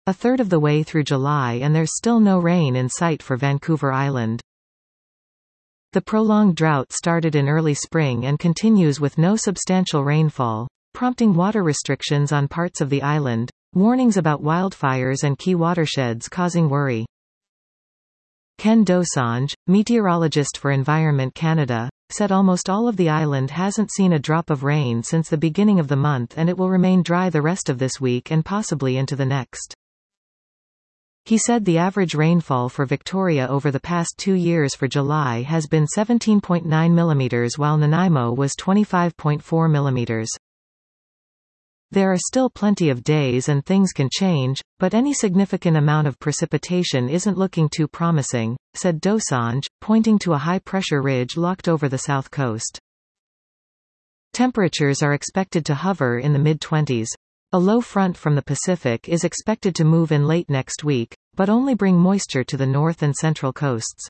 a third of the way through July, and there's still no rain in sight for Vancouver Island. The prolonged drought started in early spring and continues with no substantial rainfall, prompting water restrictions on parts of the island, warnings about wildfires and key watersheds causing worry. Ken Dosanjh, meteorologist for Environment Canada, said almost all of the island hasn't seen a drop of rain since the beginning of the month, and it will remain dry the rest of this week and possibly into the next. He said the average rainfall for Victoria over the past 2 years for July has been 17.9 mm, while Nanaimo was 25.4 mm. There are still plenty of days and things can change, but any significant amount of precipitation isn't looking too promising, said Dosanjh, pointing to a high-pressure ridge locked over the south coast. Temperatures are expected to hover in the mid-20s. A low front from the Pacific is expected to move in late next week, but only bring moisture to the north and central coasts.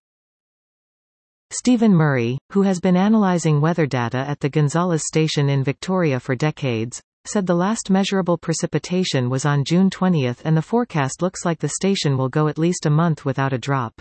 Stephen Murray, who has been analyzing weather data at the Gonzales Station in Victoria for decades, said the last measurable precipitation was on June 20 and the forecast looks like the station will go at least a month without a drop.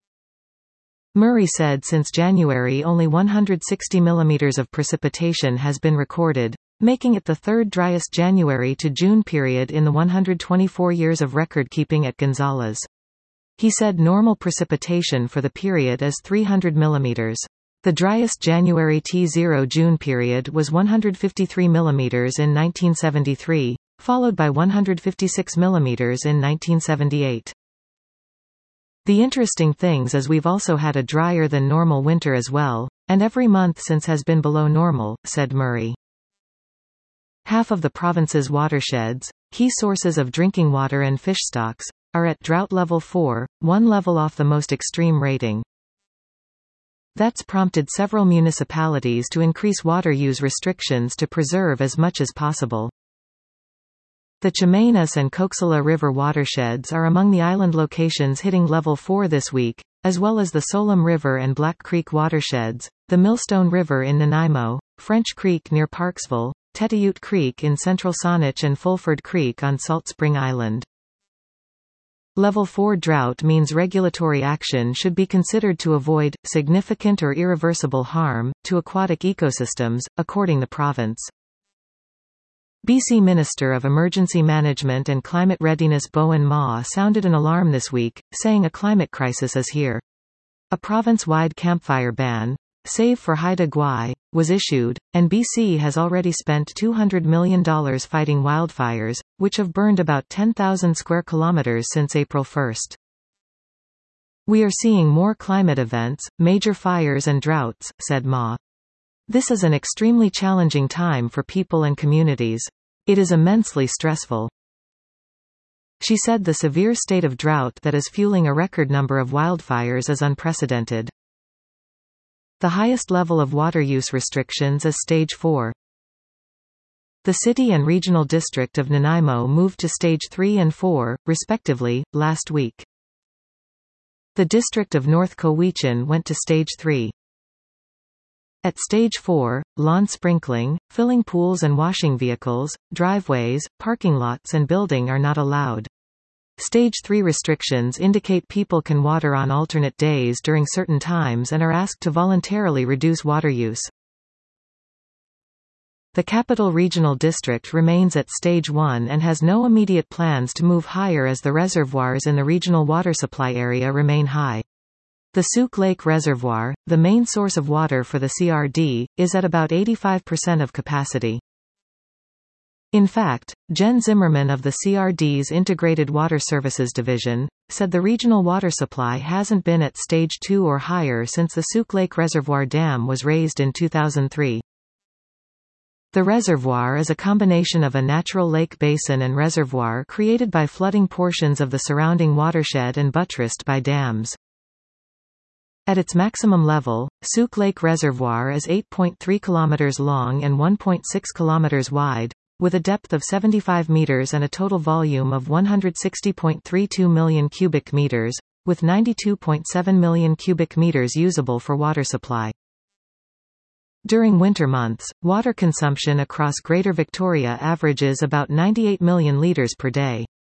Murray said since January only 160 mm of precipitation has been recorded, making it the third driest January to June period in the 124 years of record-keeping at Gonzales. He said normal precipitation for the period is 300 mm. The driest January T0 June period was 153 mm in 1973, followed by 156 mm in 1978. The interesting things is we've also had a drier than normal winter as well, and every month since has been below normal, said Murray. Half of the province's watersheds, key sources of drinking water and fish stocks, are at drought level 4, one level off the most extreme rating. That's prompted several municipalities to increase water use restrictions to preserve as much as possible. The Chemainus and Coxella River watersheds are among the island locations hitting level 4 this week, as well as the Solom River and Black Creek watersheds, the Millstone River in Nanaimo, French Creek near Parksville, Tetayute Creek in central Saanich, and Fulford Creek on Salt Spring Island. Level 4 drought means regulatory action should be considered to avoid significant or irreversible harm to aquatic ecosystems, according the province. BC Minister of Emergency Management and Climate Readiness Bowen Ma sounded an alarm this week, saying a climate crisis is here. A province-wide campfire ban, save for Haida Gwaii, was issued, and BC has already spent $200 million fighting wildfires, which have burned about 10,000 square kilometers since April 1. We are seeing more climate events, major fires and droughts, said Ma. This is an extremely challenging time for people and communities. It is immensely stressful. She said the severe state of drought that is fueling a record number of wildfires is unprecedented. The highest level of water use restrictions is Stage 4. The City and Regional District of Nanaimo moved to Stage 3 and 4, respectively, last week. The District of North Cowichan went to Stage 3. At Stage 4, lawn sprinkling, filling pools and washing vehicles, driveways, parking lots and building are not allowed. Stage 3 restrictions indicate people can water on alternate days during certain times and are asked to voluntarily reduce water use. The Capital Regional District remains at Stage 1 and has no immediate plans to move higher as the reservoirs in the regional water supply area remain high. The Souk Lake Reservoir, the main source of water for the CRD, is at about 85% of capacity. In fact, Jen Zimmerman of the CRD's Integrated Water Services Division, said the regional water supply hasn't been at Stage 2 or higher since the Souk Lake Reservoir Dam was raised in 2003. The reservoir is a combination of a natural lake basin and reservoir created by flooding portions of the surrounding watershed and buttressed by dams. At its maximum level, Souk Lake Reservoir is 8.3 km long and 1.6 km wide, with a depth of 75 meters and a total volume of 160.32 million cubic meters, with 92.7 million cubic meters usable for water supply. During winter months, water consumption across Greater Victoria averages about 98 million litres per day.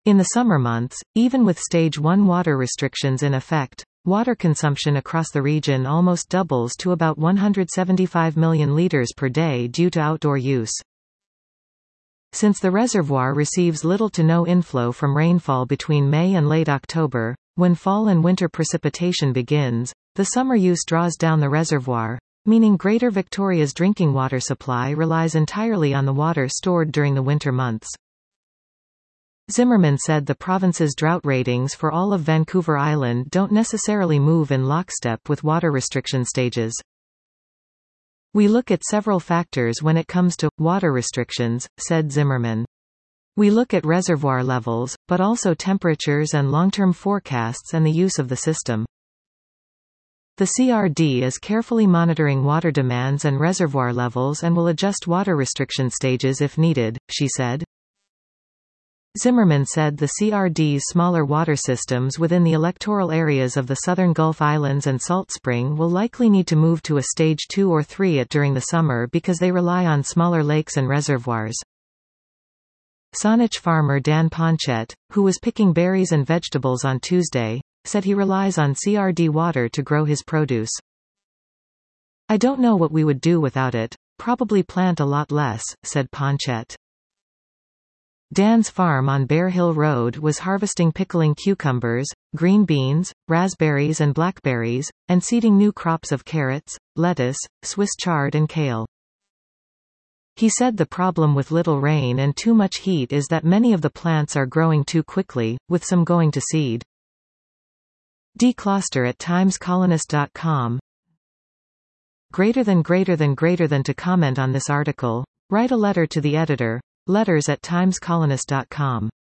In the summer months, even with Stage 1 water restrictions in effect, water consumption across the region almost doubles to about 175 million liters per day due to outdoor use. Since the reservoir receives little to no inflow from rainfall between May and late October, when fall and winter precipitation begins, the summer use draws down the reservoir, meaning Greater Victoria's drinking water supply relies entirely on the water stored during the winter months. Zimmerman said the province's drought ratings for all of Vancouver Island don't necessarily move in lockstep with water restriction stages. We look at several factors when it comes to water restrictions, said Zimmerman. We look at reservoir levels, but also temperatures and long-term forecasts and the use of the system. The CRD is carefully monitoring water demands and reservoir levels and will adjust water restriction stages if needed, she said. Zimmerman said the CRD's smaller water systems within the electoral areas of the Southern Gulf Islands and Salt Spring will likely need to move to a Stage 2 or 3 during the summer because they rely on smaller lakes and reservoirs. Saanich farmer Dan Ponchette, who was picking berries and vegetables on Tuesday, said he relies on CRD water to grow his produce. "I don't know what we would do without it, probably plant a lot less," said Ponchette. Dan's farm on Bear Hill Road was harvesting pickling cucumbers, green beans, raspberries and blackberries, and seeding new crops of carrots, lettuce, Swiss chard and kale. He said the problem with little rain and too much heat is that many of the plants are growing too quickly, with some going to seed. Decloster at timescolonist.com. Greater than to comment on this article, write a letter to the editor, letters@timescolonist.com.